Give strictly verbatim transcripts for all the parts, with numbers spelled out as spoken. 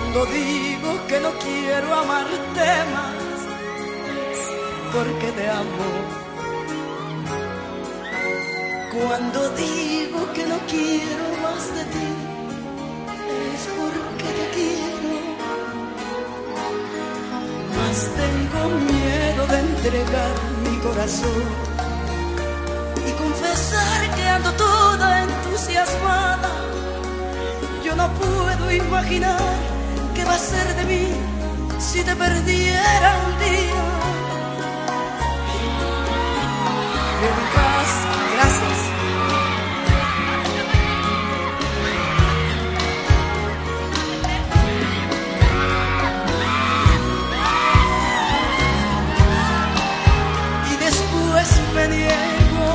Cuando digo que no quiero amarte más, es porque te amo. Cuando digo que no quiero más de ti, es porque te quiero. Mas tengo miedo de entregar mi corazón y confesar que ando toda entusiasmada. Yo no puedo imaginar qué va a ser de mí si te perdiera un día. Dedicas, gracias. Y después me niego.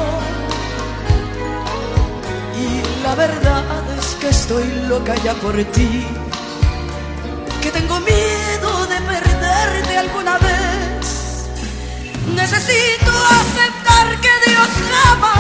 Y la verdad es que estoy loca ya por ti, que tengo miedo de perderte alguna vez. Necesito aceptar que Dios jamás